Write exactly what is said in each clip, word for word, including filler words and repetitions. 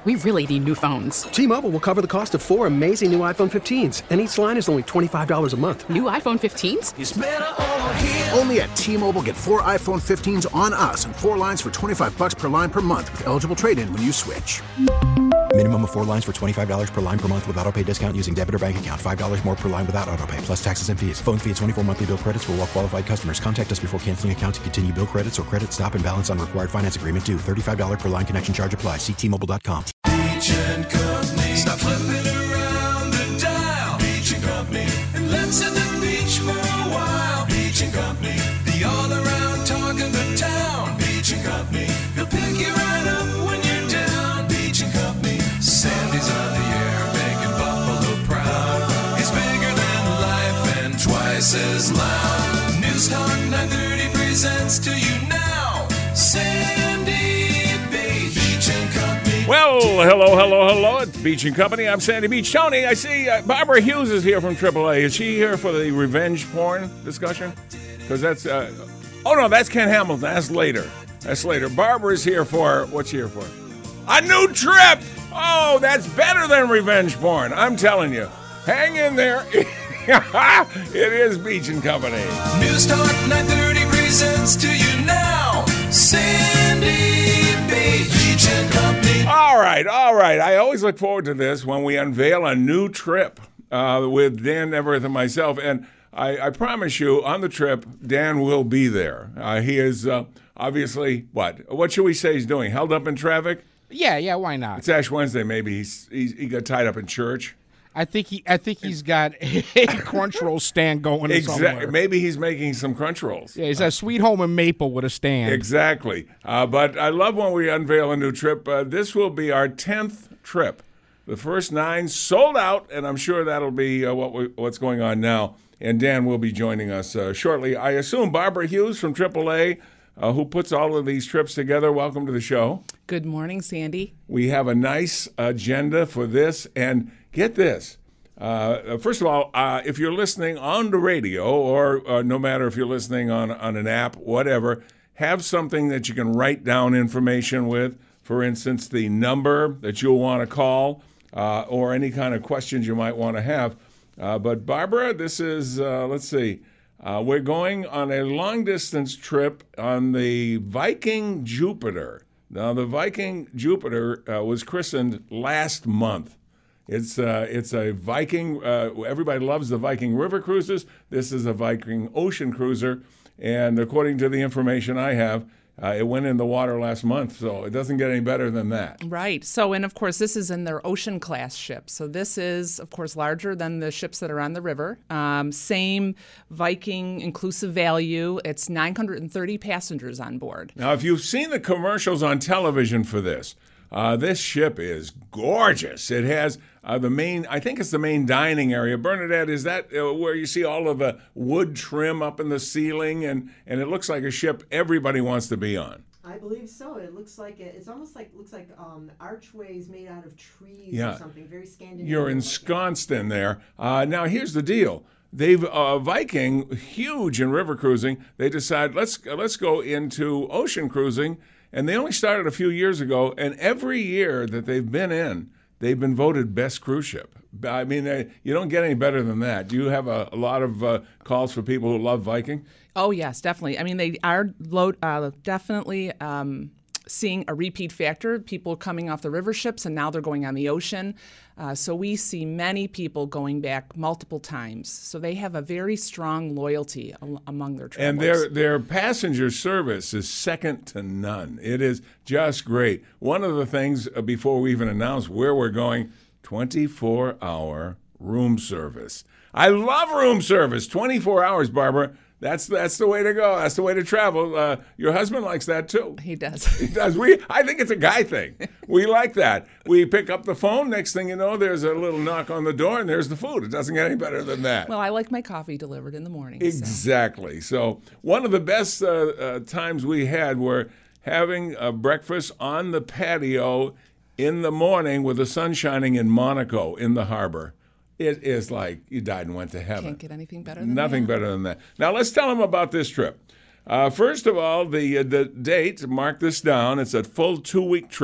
We really need new phones. T-Mobile will cover the cost of four amazing new iPhone fifteens, and each line is only twenty-five dollars a month. New iPhone fifteens? It's better over here. Only at T-Mobile, get four iPhone fifteens on us and four lines for twenty-five dollars per line per month with eligible trade-in when you switch. Minimum of four lines for twenty-five dollars per line per month with autopay discount using debit or bank account. five dollars more per line without autopay, plus taxes and fees. Phone fee at twenty-four monthly bill credits for well-qualified customers. Contact us before canceling account to continue bill credits or credit stop and balance on required finance agreement due. thirty-five dollars per line connection charge applies. See T Mobile dot com. Beach and Company. Stop flipping around the dial. Beach and Company. And let's hit the beach for a while. Beach and Company. The all-around talk of the town. Beach and Company. He'll pick you right up when you're down. Beach and Company. Sandy's on the air making Buffalo proud. He's bigger than life and twice as loud. News Talk nine thirty presents to you now. Sandy Beach. Beach and Company. Well, hello, hello, hello. It's Beach and Company. I'm Sandy Beach. Tony, I see uh, Barbara Hughes is here from triple A. Is she here for the revenge porn discussion? Because that's, uh, oh no, that's Ken Hamilton. That's later. That's later. Barbara's here for, what's she here for? A new trip! Oh, that's better than revenge porn. I'm telling you. Hang in there. It is Beach and Company. News Talk nine thirty presents to you now. Sandy Beach. Beach and Company. All right, all right. I always look forward to this when we unveil a new trip uh, with Dan Everett and myself. And I, I promise you, on the trip, Dan will be there. Uh, he is uh, obviously, what? What should we say he's doing? Held up in traffic? Yeah, yeah, why not? It's Ash Wednesday, maybe. He's, he's he got tied up in church. I think he I think he's got a crunch roll stand going Exactly. somewhere. Maybe he's making some crunch rolls. Yeah, he's at Sweet Home in Maple with a stand. Exactly. Uh, but I love when we unveil a new trip. Uh, this will be our tenth trip. The first nine sold out, and I'm sure that'll be uh, what we, what's going on now. And Dan will be joining us uh, shortly. I assume Barbara Hughes from triple A, uh, who puts all of these trips together. Welcome to the show. Good morning, Sandy. We have a nice agenda for this. And get this. Uh, first of all, uh, if you're listening on the radio, or uh, no matter if you're listening on, on an app, whatever, have something that you can write down information with. For instance, the number that you'll want to call, uh, or any kind of questions you might want to have. Uh, but Barbara, this is, uh, let's see, uh, we're going on a long-distance trip on the Viking Jupiter. Now, the Viking Jupiter uh, was christened last month. It's uh, it's a Viking. Uh, everybody loves the Viking river cruises. This is a Viking ocean cruiser, and according to the information I have, uh, it went in the water last month. So it doesn't get any better than that. Right. So, and of course, this is in their ocean class ship. So this is, of course, larger than the ships that are on the river. Um, same Viking inclusive value. It's nine hundred thirty passengers on board. Now, if you've seen the commercials on television for this. Uh, this ship is gorgeous. It has uh, the main, I think it's the main dining area. Bernadette, is that uh, where you see all of the wood trim up in the ceiling? And, and it looks like a ship everybody wants to be on. I believe so. It looks like it, it's almost like looks like um, archways made out of trees yeah. or something. Very Scandinavian. You're ensconced in there. Uh, now, here's the deal. They've uh, Viking, huge in river cruising. They decide let's uh, let's go into ocean cruising. And they only started a few years ago, and every year that they've been in, they've been voted best cruise ship. I mean, they, you don't get any better than that. Do you have a, a lot of uh, calls for people who love Viking? Oh, yes, definitely. I mean, they are load, uh, definitely um, seeing a repeat factor, people coming off the river ships, and now they're going on the ocean. Uh, so we see many people going back multiple times. So they have a very strong loyalty al- among their travelers. And their their passenger service is second to none. It is just great. One of the things, uh, before we even announce where we're going, twenty-four hour room service. I love room service. twenty-four hours, Barbara. That's that's the way to go. That's the way to travel. Uh, your husband likes that too. He does. He does. We. I think it's a guy thing. We like that. We pick up the phone. Next thing you know, there's a little knock on the door, and there's the food. It doesn't get any better than that. Well, I like my coffee delivered in the morning. Exactly. So, so one of the best uh, uh, times we had were having a breakfast on the patio in the morning with the sun shining in Monaco in the harbor. It is like you died and went to heaven. Can't get anything better than Nothing that. better than that. Now, let's tell them about this trip. Uh, first of all, the uh, the date, mark this down, it's a full two-week trip.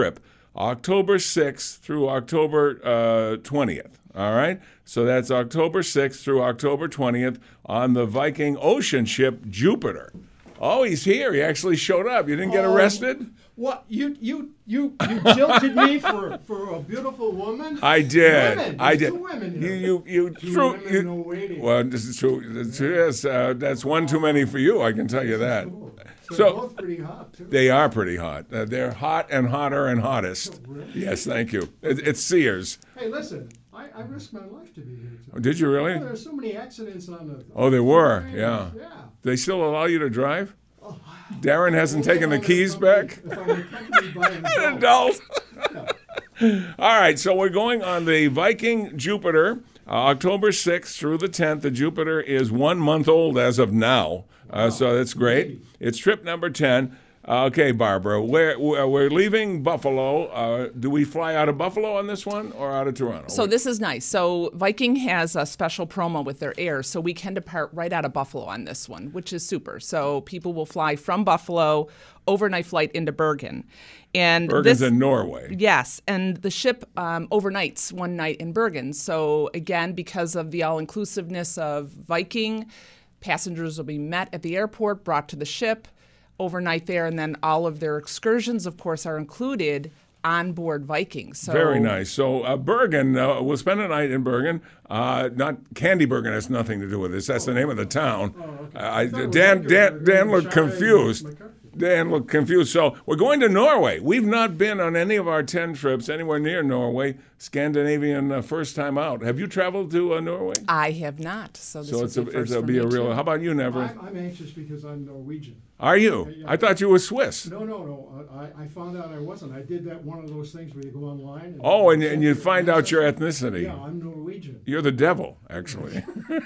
October sixth through October uh, twentieth. All right? So that's October sixth through October twentieth on the Viking ocean ship Jupiter. Oh, he's here. He actually showed up. You didn't get Oh, arrested? What you you you you jilted me for for a beautiful woman? I did. Women. I There's did. Two women You here. you you Two threw. women, You, no waiting. well, this is true. This is, uh, that's one too many for you. I can tell you that. Cool. So, So- they're both pretty hot too. They are pretty hot. Uh, they're hot and hotter and hottest. Yes, thank you. It, it's Sears. Hey, listen, I, I risked my life to be here today. Oh, did you really? Oh, there's so many accidents on the. Oh, there were. freeway. Yeah. Yeah. They still allow you to drive? Oh, Darren hasn't only taken the if I'm keys accompanied- back? If I'm accompanied by an An adult. adult. All right, so we're going on the Viking Jupiter, uh, October sixth through the tenth. The Jupiter is one month old as of now, uh, so that's great. It's trip number ten. Uh, okay, Barbara, we're, we're we're leaving Buffalo. Uh, do we fly out of Buffalo on this one or out of Toronto? So this is nice. So Viking has a special promo with their air, so we can depart right out of Buffalo on this one, which is super. So people will fly from Buffalo, overnight flight into Bergen. And Bergen's this, in Norway. Yes, and the ship um, overnights one night in Bergen. So again, because of the all-inclusiveness of Viking, passengers will be met at the airport, brought to the ship, overnight there, and then all of their excursions, of course, are included on board Viking. So Very nice. So uh, Bergen, uh, we'll spend a night in Bergen. Uh, not Candy Bergen has nothing to do with this. That's the name of the town. Uh, I, I thought it was Dan, regular Dan, Dan looked Bergen, confused. McCarthy. Dan looked confused. So we're going to Norway. We've not been on any of our ten trips anywhere near Norway. Scandinavian uh, first time out. Have you traveled to uh, Norway? I have not. So this So will it's a, be it's first a for be me a real. too. How about you, Never? I'm, I'm anxious because I'm Norwegian. Are you? Yeah. I thought you were Swiss. No, no, no. I, I found out I wasn't. I did that one of those things where you go online. And Oh, and, and you find out your ethnicity. Yeah, I'm Norwegian. You're the devil, actually.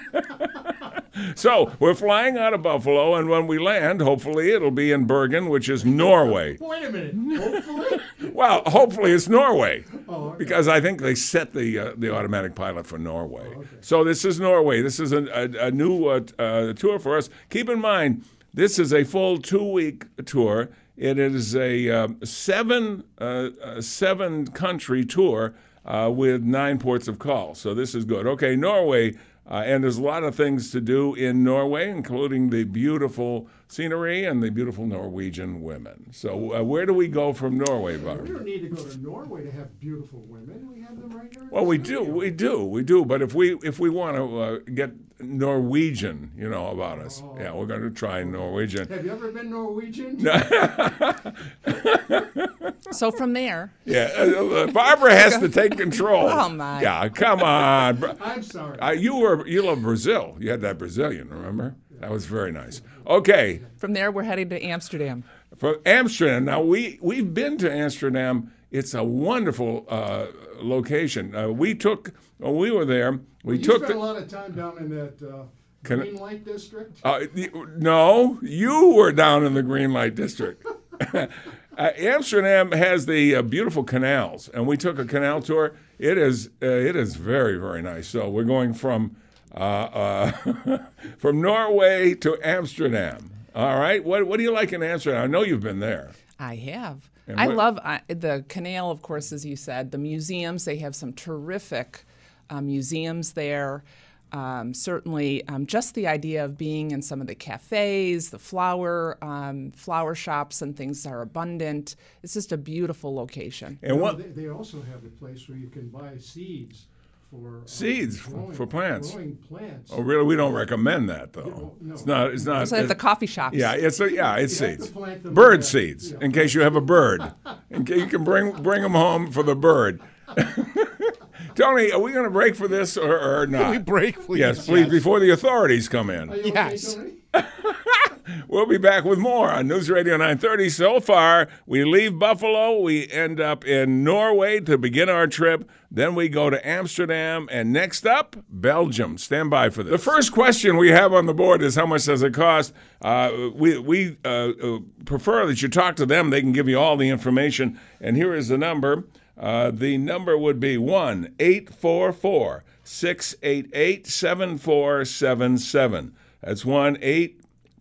So we're flying out of Buffalo, and when we land, hopefully it'll be in Bergen, which is Norway. Wait a minute. Hopefully. Well, hopefully it's Norway, Oh, okay. because I think they set the uh, the automatic pilot for Norway. Oh, okay. So this is Norway. This is a, a, a new uh, uh, tour for us. Keep in mind, this is a full two-week tour. It is a um, seven uh, uh, seven country tour uh, with nine ports of call. So this is good. Okay, Norway. Uh, and there's a lot of things to do in Norway, including the beautiful scenery and the beautiful Norwegian women. So uh, where do we go from Norway, We Barb? don't need to go to Norway to have beautiful women. We have them right here. in Well, the we do, studio. we do, we do. But if we if we want to uh, get Norwegian, you know, about us, yeah, we're going to try Norwegian. Have you ever been Norwegian? So from there, Yeah, uh, Barbara has to take control. Oh, my. Yeah, come on. Br- I'm sorry. Uh, you were you love Brazil. You had that Brazilian, remember? That was very nice. Okay, from there we're heading to Amsterdam. from Amsterdam. Now we we've been to Amsterdam. It's a wonderful uh, location. Uh, we took when we were there. We you took spent the, a lot of time down in that uh, Can I- green light district. Uh, y- no, you were down in the green light district. uh, Amsterdam has the uh, beautiful canals, and we took a canal tour. It is uh, it is very very nice. So we're going from uh, uh, from Norway to Amsterdam. All right. What what do you like in Amsterdam? I know you've been there. I have. And I what- love uh, the canal, of course, as you said. The museums, they have some terrific uh, museums there. Um, certainly, um, just the idea of being in some of the cafes, the flower um, flower shops, and things are abundant. It's just a beautiful location. And No, what they, they also have a place where you can buy seeds for uh, Seeds growing, for plants. Growing plants. Oh, really? We don't recommend that, though. No. It's not. It's not. It's like the coffee shops. Yeah, it's a, yeah, it's You have to seeds. plant them Bird in the- seeds, yeah. in case you have a bird. In case you can bring bring them home for the bird. Tony, are we going to break for this or, or not? Can we break, please? Yes, please, before the authorities come Are in. you Yes. okay, Tony? We'll be back with more on News Radio nine thirty. So far, we leave Buffalo, we end up in Norway to begin our trip. Then we go to Amsterdam, and next up, Belgium. Stand by for this. The first question we have on the board is how much does it cost? Uh, we we uh, uh, prefer that you talk to them. They can give you all the information. And here is the number. Uh, the number would be one eight four four, six eight eight, seven four seven seven. That's one eight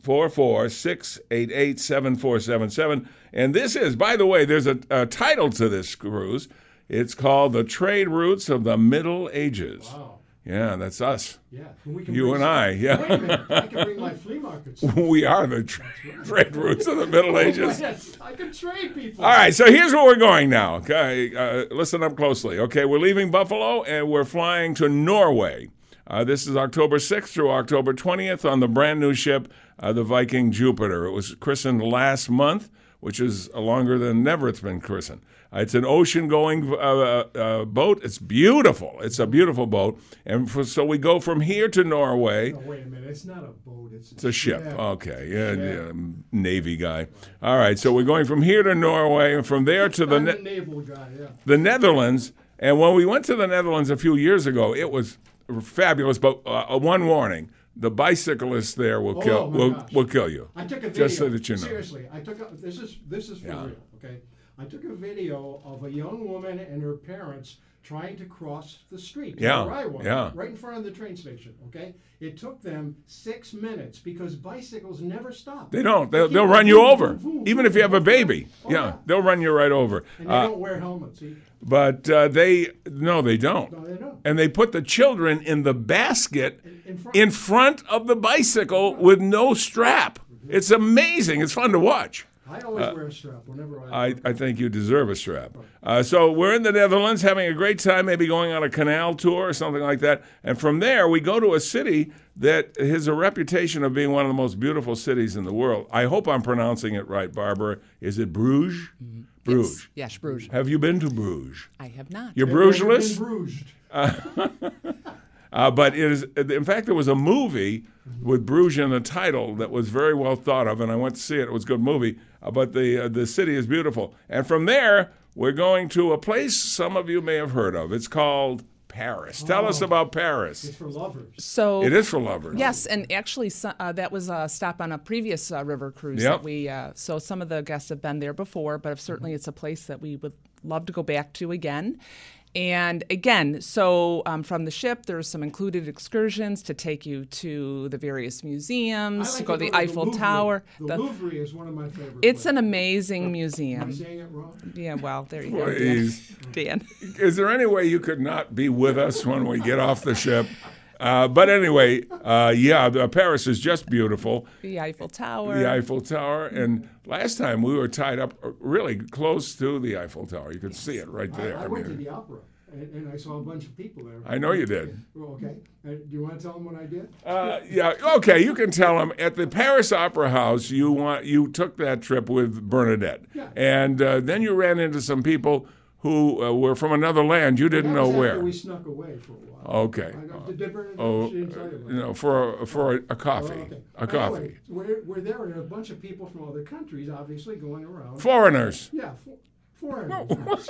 four four, six eight eight, seven four seven seven. And this is, by the way, there's a, a title to this cruise. It's called The Trade Routes of the Middle Ages. Wow. Yeah, that's us. Yeah. And we can You bring and some- I, yeah. Wait a minute. I can bring my flea markets. We are the tra- trade routes of the Middle Ages. Yes, I can trade people. All right, so here's where we're going now. Okay, uh, listen up closely. Okay, we're leaving Buffalo and we're flying to Norway. Uh, this is October sixth through October twentieth on the brand new ship, uh, the Viking Jupiter. It was christened last month, which is longer than ever it's been christened. Uh, it's an ocean-going uh, uh, boat. It's beautiful. It's a beautiful boat. And for, so we go from here to Norway. No, wait a minute. It's not a boat. It's, It's a ship. Yeah. Okay, yeah, Yeah. yeah, Navy guy. All right, so we're going from here to Norway, and from there to the I'm ne- a naval guy, yeah. the Netherlands. And when we went to the Netherlands a few years ago, it was fabulous. But uh, one warning: the bicyclists there will Oh, kill my will, gosh. will kill you. I took a video. Just so that you know. Seriously, I took a, this is this is for Yeah. real, okay? I took a video of a young woman and her parents trying to cross the street. Yeah, where I was, yeah. right in front of the train station, okay? It took them six minutes because bicycles never stop. They don't. They'll, keep they'll going run you boom, over, boom, boom, even boom, if you have a boom. baby. Oh, yeah, yeah. they'll run you right over. And they Uh, don't wear helmets, see? but uh, they no, they don't. No, they don't. And they put the children in the basket In front. in front of the bicycle with no strap. It's amazing. It's fun to watch. I always wear a strap whenever I. I, I think you deserve a strap. Uh, so we're in the Netherlands having a great time, maybe going on a canal tour or something like that. And from there, we go to a city that has a reputation of being one of the most beautiful cities in the world. I hope I'm pronouncing it right, Barbara. Is it Bruges? Bruges. Yes, yes, Bruges. Have you been to Bruges? I have not. You're I've never Brugeless? been Bruged. Uh, but it is, in fact, there was a movie with Bruges in the title that was very well thought of, and I went to see it. It was a good movie. Uh, but the uh, the city is beautiful. And from there, we're going to a place some of you may have heard of. It's called Paris. Tell us about Paris. It's for lovers. So It is for lovers. Yes, and actually, so- uh, that was a stop on a previous uh, river cruise Yep. that we. Uh, so some of the guests have been there before, but certainly it's a place that we would love to go back to again. And again, so um, from the ship, there's some included excursions to take you to the various I museums, like to go to the to Eiffel Louvre. Tower. The, The- Louvre is one of my favorite. it's an places. amazing Am I museum. saying it wrong? Yeah, well, there you go, Dan. Please. Dan. Is there any way you could not be with us when we get off the ship? Uh, but anyway, uh, yeah, the, Paris is just beautiful. The Eiffel Tower. The Eiffel Tower. And last time we were tied up uh, really close to the Eiffel Tower. You could see it right I, there. I I went to mean, the opera, and, and I saw a bunch of people there. I know you did. Well, okay. Uh, do you want to tell them what I did? Uh, yeah, okay, you can tell them at the Paris Opera House. You want you took that trip with Bernadette, Yeah. and uh, then you ran into some people who uh, were from another land. You didn't That know was after where. we snuck away for a while. Okay. I, did Bernadette, Oh, she didn't tell you about you it? know, for a, for a, a Oh, coffee, okay. a coffee. Anyway, we're, we're there, and a bunch of people from other countries, obviously, going around. Foreigners. Yeah, for, foreigners.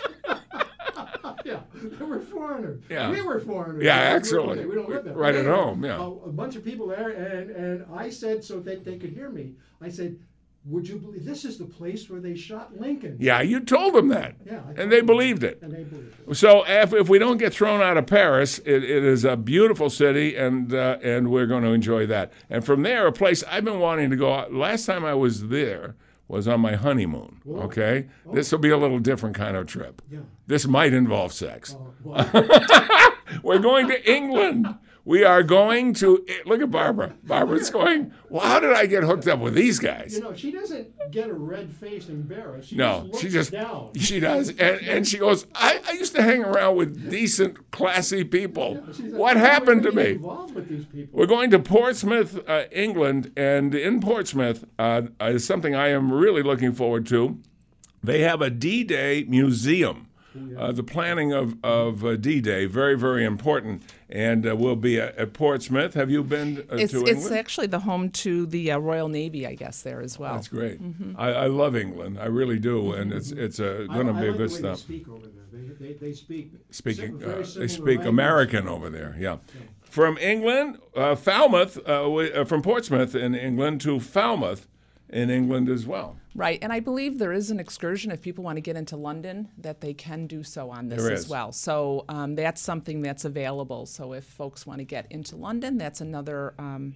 Yeah, they were foreigners. Yeah. We were foreigners. Yeah, We- we- actually. okay, we don't live there. Right at Anyway, home, yeah. A, a bunch of people there, and, and I said, so that they could hear me, I said, would you believe this is the place where they shot Lincoln? Yeah, you told them that, Yeah, I told and they them. believed it. And they believed it. So if, if we don't get thrown out of Paris, it, it is a beautiful city, and uh, and we're going to enjoy that. And from there, a place I've been wanting to go. Last time I was there was on my honeymoon. Whoa. Okay, this will be a little different kind of trip. Yeah. This might involve sex. Uh, well, We're going to England. We are going to look at Barbara. Barbara's going. Well, how did I get hooked up with these guys? you know, she doesn't get a red face embarrassed. She No, just looks she just down. she does, and, and she goes. I, I used to hang around with decent, classy people. She's like, What "I happened to wanna get me? Involved with these people. We're going to Portsmouth, uh, England, and in Portsmouth uh, is something I am really looking forward to. They have a D-Day museum. Uh, the planning of, of uh, D-Day, very, very important, and uh, we'll be at, at Portsmouth. Have you been uh, It's, to it's England? actually the home to the uh, Royal Navy, I guess, there as well. That's great. I, I love England. I really do, and it's it's uh, I- going to I be a like good the way stuff. They speak over there. They, they, they speak. Speaking, sim- very uh, similar they speak language. American over there. Yeah, from England, uh, Falmouth, uh, we, uh, from Portsmouth in England to Falmouth in England as well. Right, and I believe there is an excursion if people want to get into London that they can do so on this There as is. well. So um, that's something that's available. So if folks want to get into London, that's another um,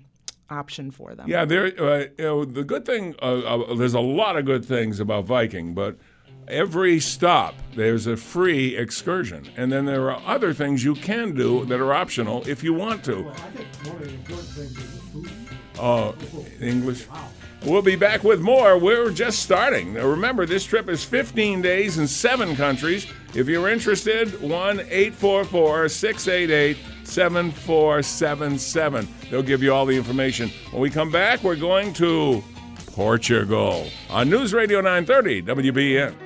option for them. Yeah, there. Uh, you know, the good thing, uh, uh, there's a lot of good things about Viking, but every stop there's a free excursion, and then there are other things you can do that are optional if you want to. Well, I think one of the important things is the food. Oh, English. We'll be back with more. We're just starting. Now, remember, this trip is fifteen days in seven countries. If you're interested, one eight four four, six eight eight, seven four seven seven. They'll give you all the information. When we come back, we're going to Portugal on News Radio nine thirty W B N.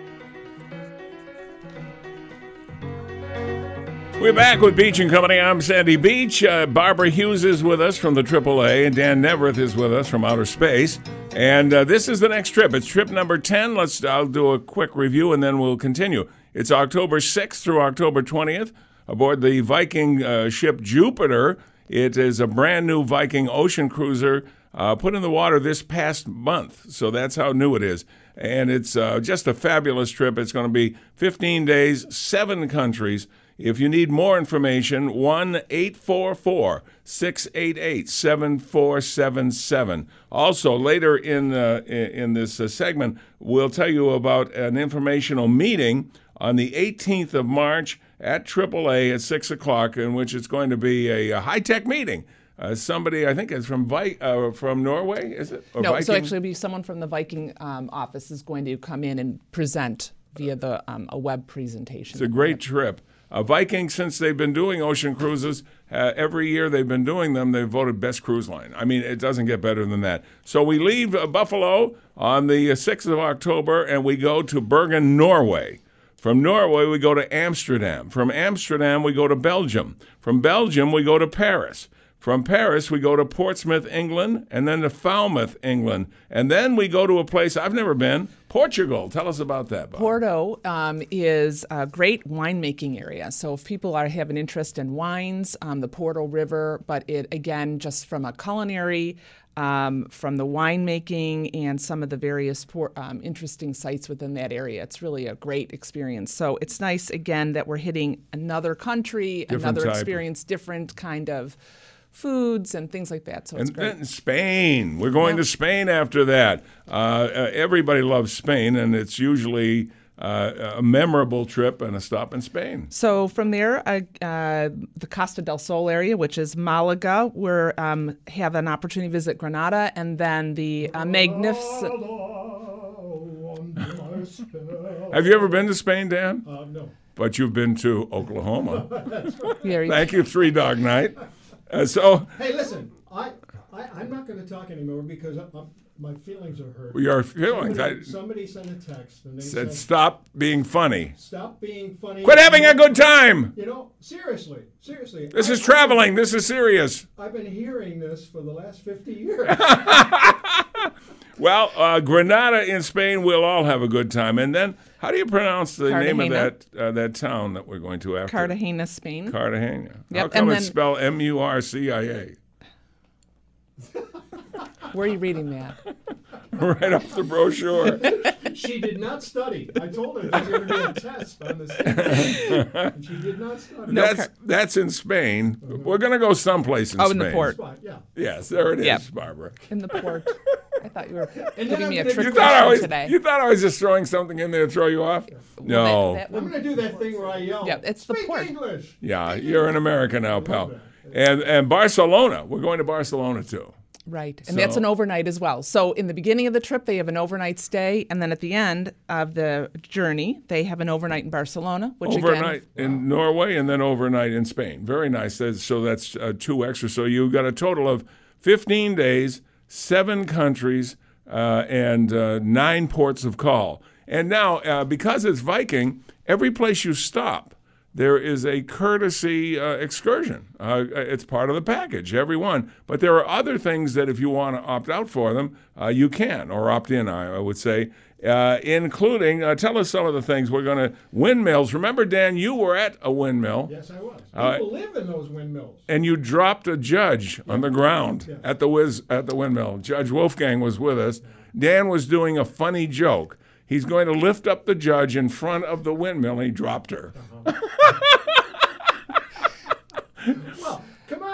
We're back with Beach and Company. I'm Sandy Beach. Uh, Barbara Hughes is with us from the triple A, and Dan Neverth is with us from outer space. And uh, this is the next trip. It's trip number ten. Let's. I'll do a quick review, and then we'll continue. It's October sixth through October twentieth aboard the Viking uh, ship Jupiter. It is a brand new Viking ocean cruiser uh, put in the water this past month. So that's how new it is. And it's uh, just a fabulous trip. It's going to be fifteen days, seven countries. If you need more information, one eight four four, six eight eight, seven four seven seven. Also, later in uh, in this uh, segment, we'll tell you about an informational meeting on the eighteenth of March at triple A at six o'clock, in which it's going to be a, a high-tech meeting. Uh, somebody, I think it's from Vi- uh, from Norway, is it? Or no, Viking? so actually it'll be someone from the Viking um, office is going to come in and present via the um, a web presentation. It's a great trip. Uh, Viking, since they've been doing ocean cruises, uh, every year they've been doing them, they've voted best cruise line. I mean, it doesn't get better than that. So we leave uh, Buffalo on the sixth of October, and we go to Bergen, Norway. From Norway, we go to Amsterdam. From Amsterdam, we go to Belgium. From Belgium, we go to Paris. From Paris, we go to Portsmouth, England, and then to Falmouth, England. And then we go to a place I've never been, Portugal. Tell us about that, Bob. Porto um, is a great winemaking area. So if people are have an interest in wines, um, the Porto River, but it, again, just from a culinary, um, from the winemaking and some of the various por- um, interesting sites within that area, it's really a great experience. So it's nice, again, that we're hitting another country, Different another type. experience, different kind of foods and things like that. So it's And great. then Spain. We're going Yep. to Spain after that. Uh, uh, everybody loves Spain, and it's usually uh, a memorable trip and a stop in Spain. So from there, uh, uh, the Costa del Sol area, which is Malaga, we um, have an opportunity to visit Granada, and then the uh, magnificent. Have you ever been to Spain, Dan? Uh, no. But you've been to Oklahoma. Very Thank you, Three Dog Night. Uh, so Hey, listen, I, I I'm not going to talk anymore because I, I, my feelings are hurt. your feelings. Somebody, I somebody sent a text and they said, said, stop being funny. "Stop being funny. Quit having a good time. You know, seriously, seriously. This I- is traveling. This is serious. I've been hearing this for the last fifty years. Well, uh, Granada in Spain, we'll all have a good time. And then, how do you pronounce the name of Cartagena. that uh, that town that we're going to after? Cartagena, Spain. Cartagena. Yep, How come and it's then- spelled M U R C I A? Where are you reading that? Right off the brochure. She did not study. I told her that she was going to do a test on this. And she did not study. That's that's in Spain. We're going to go someplace in Oh, Spain. in the port. Spot, yeah. Yes, there it is, Yep. Barbara. In the port. I thought you were then giving I'm me a gonna- trick You thought I question was today. you thought I was just throwing something in there to throw you off? No. That- that I'm would- going to do that thing where I yell. Yeah, it's the Speak port. English. Yeah, you're in America now, pal. And and Barcelona. We're going to Barcelona too. Right, and that's So- an overnight as well. So in the beginning of the trip, they have an overnight stay, and then at the end of the journey, they have an overnight in Barcelona, which Overnight again, in Norway and then overnight in Spain. Very nice. That's- So that's uh, two extra. So you've got a total of fifteen days, seven countries, uh, and uh, nine ports of call. And now, uh, because it's Viking, every place you stop, there is a courtesy uh, excursion. Uh, it's part of the package, every one. But there are other things that if you want to opt out for them, uh, you can, or opt in, I, I would say, uh, including, uh, tell us some of the things we're going to, windmills. Remember, Dan, you were at a windmill. Yes, I was. Uh, People live in those windmills. And you dropped a judge on the ground Yeah. at the whiz, at the windmill. Judge Wolfgang was with us. Dan was doing a funny joke. He's going to lift up the judge in front of the windmill, and he dropped her. Well, come on. She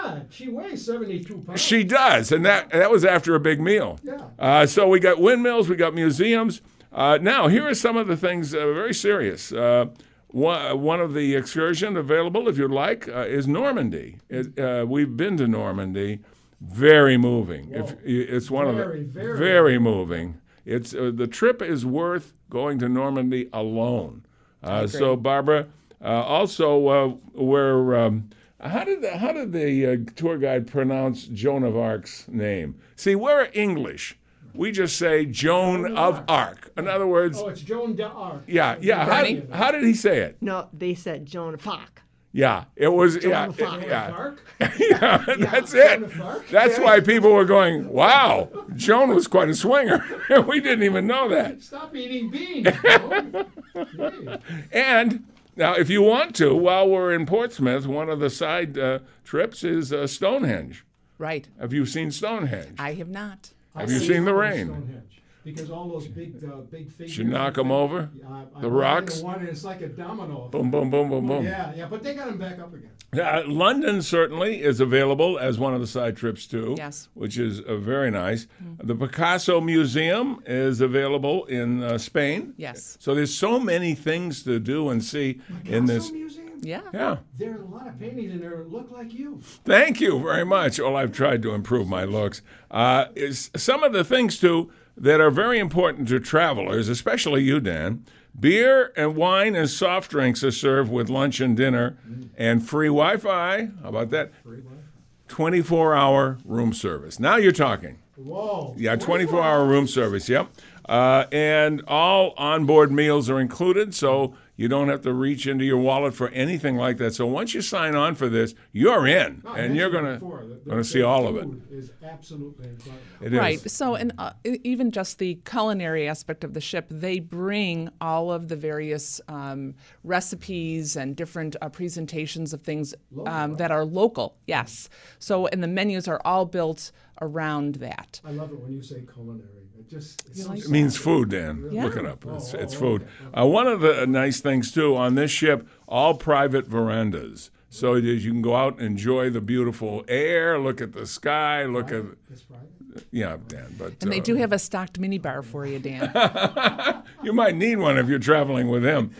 she weighs seventy-two pounds. She does, and that that was after a big meal. Yeah. Uh, so we got windmills, we got museums. Uh, now, here are some of the things uh, very serious. Uh, one, one of the excursion available, if you'd like, uh, is Normandy. It, uh, we've been to Normandy. Very moving. If, it's one Very, of the very, very moving. It's uh, the trip is worth going to Normandy alone. Uh, so, Barbara, uh, also uh, where um, how did the, how did the uh, tour guide pronounce Joan of Arc's name? See, we're English. We just say Joan of Arc. In other words, Oh, it's Joan d'Arc. yeah, yeah. How, Bernie? how did he say it? No, they said Joan of Arc. Yeah, it was. Yeah, of Arc. it- yeah. Arc? yeah, that's Joan it. of Arc? That's why people were going, wow, Joan was quite a swinger. We didn't even know that. Stop eating beans, Joan. Jeez. And now, if you want to, while we're in Portsmouth, one of the side uh, trips is uh, Stonehenge. Right. Have you seen Stonehenge? I have not. Have you seen the rain? Stonehenge. Because all those big, uh, big figures. Should knock 'em over? Uh, I The went rocks? into One, and it's like a domino. Boom, boom, boom, boom, boom. Yeah, yeah, but they got them back up again. Uh, London certainly is available as one of the side trips too. Yes. Which is uh, very nice. The Picasso Museum is available in uh, Spain. Yes. So there's so many things to do and see in this. Picasso Museum? Yeah. Yeah. There are a lot of paintings in there that look like you. Thank you very much. Well, I've tried to improve my looks. Uh, is some of the things too that are very important to travelers, especially you, Dan. Beer and wine and soft drinks are served with lunch and dinner, and free Wi-Fi. How about that? twenty-four hour room service. Now you're talking. Whoa. Yeah, twenty-four hour room service, yep. Uh, and all onboard meals are included, so you don't have to reach into your wallet for anything like that. So once you sign on for this, you're in, No, I and you're mentioned going before, the- to the- going to see the all of it. food is absolutely incredible. It is. Right. So, and uh, e- even just the culinary aspect of the ship, they bring all of the various um, recipes and different uh, presentations of things um, that are local. Yes. So, and the menus are all built around that. I love it when you say culinary. It just it sounds It means so- food, Dan. Yeah. Look it up. It's, Oh, it's oh, food. okay. Uh, one of the nice things, too, on this ship, all private verandas. So that you can go out and enjoy the beautiful air, look at the sky, look at... It's private. Yeah, Dan, but... And they uh, do have a stocked minibar for you, Dan. You might need one if you're traveling with him.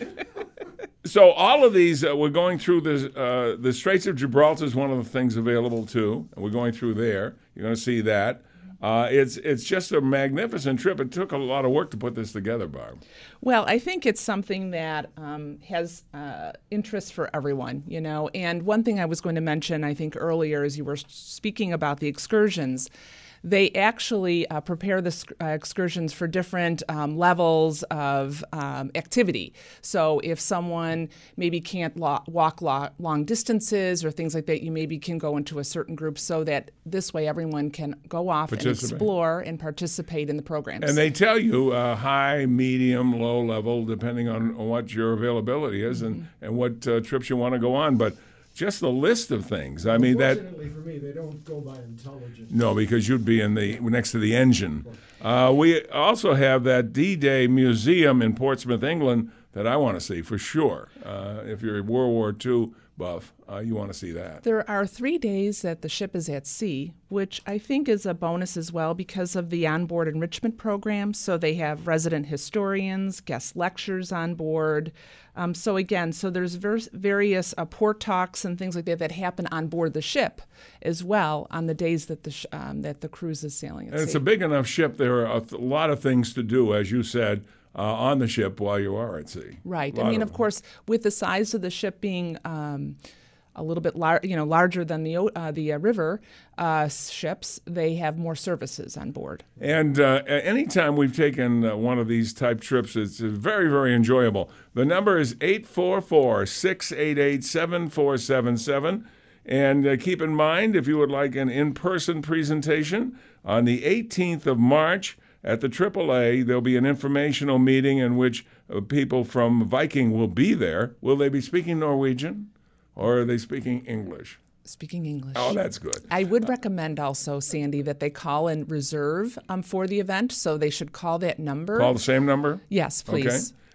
So all of these, uh, we're going through the, uh, the Straits of Gibraltar is one of the things available, too. And we're going through there. You're going to see that. Uh, it's it's just a magnificent trip. It took a lot of work to put this together, Barb. Well, I think it's something that um, has uh, interest for everyone, you know. And one thing I was going to mention, I think earlier, as you were speaking about the excursions, they actually uh, prepare the sc- uh, excursions for different um, levels of um, activity. So if someone maybe can't lo- walk lo- long distances or things like that, you maybe can go into a certain group so that this way everyone can go off and Participate. explore and participate in the programs. And they tell you uh, high, medium, low level, depending on what your availability is and, and what uh, trips you want to go on. But just the list of things. I mean, that... Fortunately for me, they don't go by intelligence. No, because you'd be in the next to the engine. Uh, we also have that D-Day Museum in Portsmouth, England, that I want to see for sure. Uh, if you're a World War Two buff, uh, you want to see that. There are three days that the ship is at sea, which I think is a bonus as well because of the onboard enrichment program. So they have resident historians, guest lectures on board. Um, so again, so there's vers- various uh, port talks and things like that that happen on board the ship as well on the days that the sh- um, that the cruise is sailing at And sea. it's a big enough ship. There are a th- lot of things to do, as you said, uh, on the ship while you are at sea. Right. A I lot mean, of of course, with the size of the ship being um, a little bit lar- you know, larger than the o- uh, the uh, river uh, ships, they have more services on board. And uh, a- anytime we've taken uh, one of these type trips, it's uh, very, very enjoyable. The number is eight four four, six eight eight, seven four seven seven. And uh, keep in mind, if you would like an in-person presentation, on the eighteenth of March at the triple A, there'll be an informational meeting in which uh, people from Viking will be there. Will they be speaking Norwegian, or are they speaking English? Speaking English. Oh, that's good. I would recommend also, Sandy, that they call and reserve um, for the event. So they should call that number. Call the same number? Yes, please. Okay.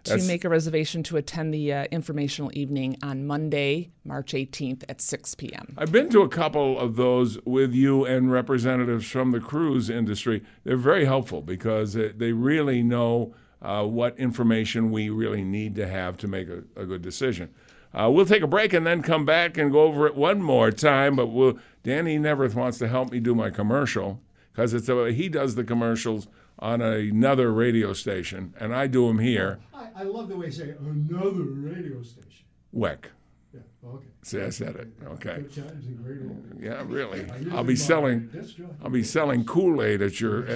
to That's- make a reservation to attend the uh, informational evening on Monday, March eighteenth at six p.m. I've been to a couple of those with you and representatives from the cruise industry. They're very helpful because they really know uh, what information we really need to have to make a, a good decision. Uh, we'll take a break and then come back and go over it one more time. But we'll, Danny Neverth wants to help me do my commercial because it's a, he does the commercials on another radio station, and I do them here. I, I love the way you say another radio station. W E C. Yeah, okay. See, I said it. Okay. Good times and great old days. Yeah, really. I usually I'll be buy selling. this jockey. I'll be selling Kool-Aid at your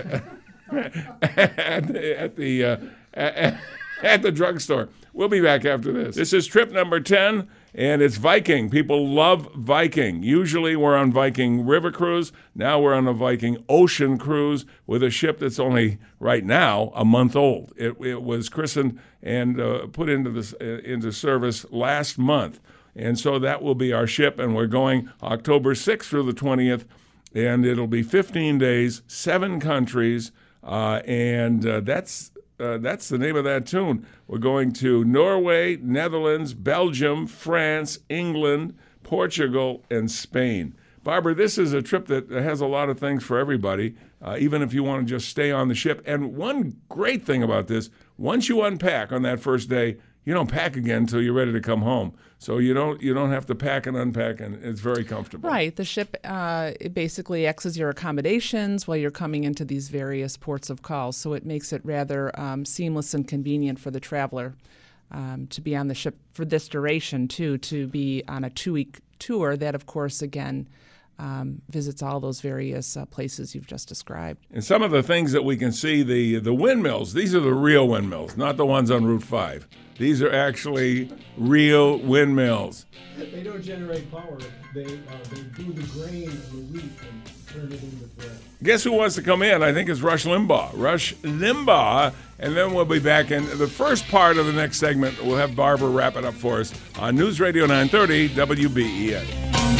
at the at the, uh, at, at the drugstore. We'll be back after this. This is trip number ten, and it's Viking. People love Viking. Usually we're on Viking River Cruise. Now we're on a Viking Ocean Cruise with a ship that's only, right now, a month old. It, it was christened and uh, put into, this, uh, into service last month. And so that will be our ship, and we're going October sixth through the twentieth, and it'll be fifteen days, seven countries, uh, and uh, that's uh, that's the name of that tune. We're going to Norway, Netherlands, Belgium, France, England, Portugal, and Spain. Barbara, this is a trip that has a lot of things for everybody, uh, even if you want to just stay on the ship. And one great thing about this, once you unpack on that first day, you don't pack again until you're ready to come home. So you don't you don't have to pack and unpack, and it's very comfortable. Right. The ship uh, it basically acts as your accommodations while you're coming into these various ports of call. So it makes it rather um, seamless and convenient for the traveler um, to be on the ship for this duration, too, to be on a two-week tour that, of course, again, Um, visits all those various uh, places you've just described. And some of the things that we can see, the the windmills, these are the real windmills, not the ones on Route five. These are actually real windmills. They don't generate power. They uh, they do the grain and the wheat and turn it into bread. Guess who wants to come in? I think it's Rush Limbaugh. Rush Limbaugh, and then we'll be back in the first part of the next segment. We'll have Barbara wrap it up for us on News Radio nine thirty W B E N.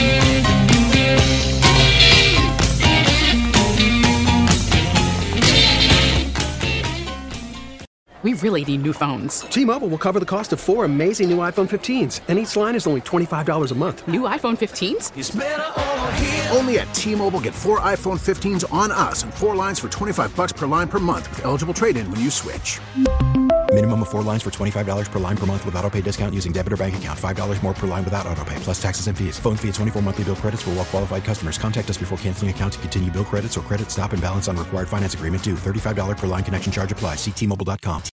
We really need new phones. T-Mobile will cover the cost of four amazing new iPhone fifteens, and each line is only twenty-five dollars a month. New iPhone fifteens? It's better over here. Only at T-Mobile, get four iPhone fifteens on us and four lines for twenty-five bucks per line per month with eligible trade-in when you switch. Minimum of four lines for twenty-five dollars per line per month with auto pay discount using debit or bank account. five dollars more per line without auto pay, plus taxes and fees. Phone fee at twenty-four monthly bill credits for well-qualified customers. Contact us before canceling account to continue bill credits or credit stop and balance on required finance agreement due. thirty-five dollars per line connection charge applies. See T Mobile dot com.